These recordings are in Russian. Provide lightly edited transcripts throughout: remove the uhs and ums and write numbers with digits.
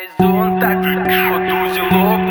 Горизонт так вот узелок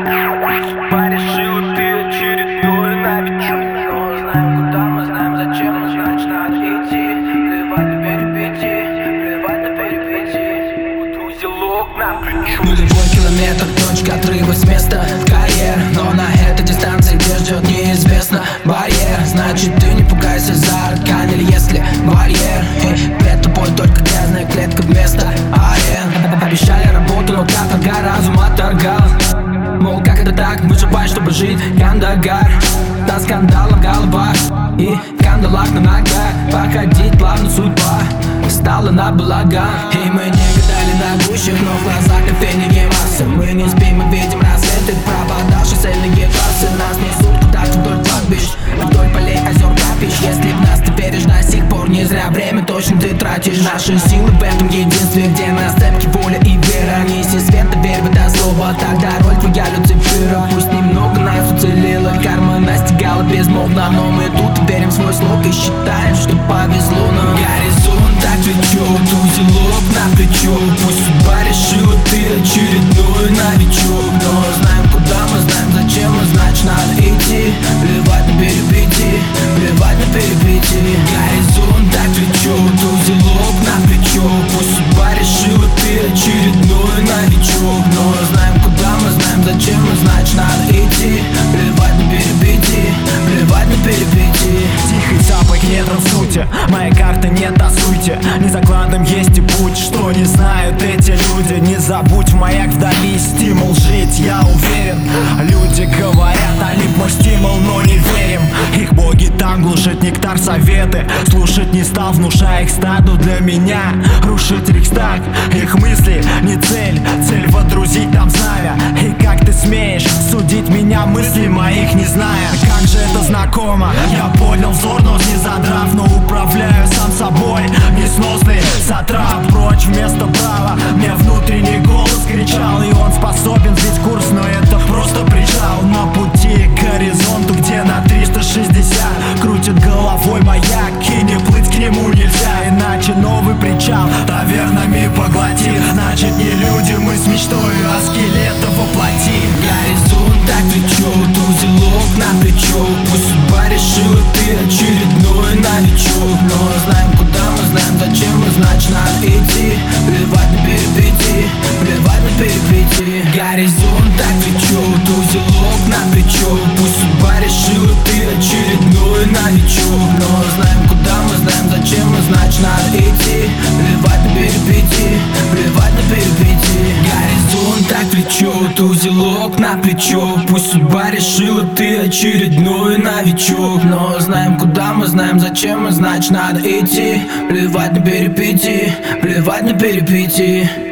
на порешила ты очередной новичок. Но знаем куда, мы знаем зачем, но значит надо идти. Плевать на перипетии, плевать на перипетии. Вот узелок на плечо. Нулевой километр, точка отрыва с места карьер. Но на этой дистанции где ждет неизвестно барьер. Значит ты не пугайся за арканель, если барьер. И пред тобой только грязная клетка вместо арен. Обещали работу, но каторга разум отторгал. Мол, как это так, выживать, чтобы жить, Кандагар. До скандала в головах и в кандалах на ногах. Походить плавно судьба стала на благо. И мы не гадали на гущах, но в глазах кофейные массы. Мы не спим, мы видим рассветы, провода, шоссейные трассы. Нас несут куда-то вдоль кладбищ, вдоль полей, озер, капищ. Если в нас ты веришь до сих пор, не зря время точно ты тратишь. Наши силы в этом единстве, где на сцепке воля и вера. Неси свет, верь в это слово, тогда роль твоя Люцифера. Пусть немного нас уцелело, карма настигала безмолвно, но мы тут верим в свой слог и считаем, что повезло нам. Горизонт отвлечет, узелок на плечо. Пусть судьба решила, ты очередной новичок. Но знаем куда, мы знаем зачем, и значит надо идти. Плевать на перипетии, плевать на перипетии. Горизонт отвлечет, узелок на плечо. Пусть судьба решила, ты очередной новичок. Но знаем куда, мы знаем зачем, и значит надо идти. Плевать на перипетии, плевать на перипетии. Тихий запах нет в сути, моей карты не тасуйте. Не за кладом есть и путь, что не знают эти люди. Не забудь, маяк вдали, стимул жить, я уверен. Люди говорят, Алип мой стимул, но не верим. Их боги там глушат нектар советы. Слушать не стал, внушая их стаду. Для меня рушить Рейхстаг. Их мысли не цель, цель водрузить там знамя. И как ты смеешь судить меня, мысли моих не зная? Как же это знакомо, я понял взор, но не задрав. Но управляю сам собой, несносный сатрап. Прочь вместо права, мне внутренний голос кричал. И он способен сбить курс, но это просто причал. На пути к горизонту, где на 360 крутит головой маяк. И не плыть к нему нельзя, иначе новый причал тавернами поглотит. Значит не люди мы с мечтой, а скелета воплоти. Горизонт отвлечет, узелок на плечо. Пусть судьба решила, ты очередной новичок. Но знаем куда, мы знаем зачем, и значит надо идти. Плевать на перипетии, плевать на перипетии. Горизонт отвлечет, узелок на плечо. Пусть судьба решила, ты очередной новичок. Но знаем куда, мы знаем зачем, и значит надо идти. Плевать на перипетии, плевать на перипетии. Горизонт отвлечет, узелок на плечо. Пусть судьба решила, ты очередной новичок. Но знаем куда, мы знаем зачем, и значит надо идти. Плевать на перипетии, плевать на перипетии.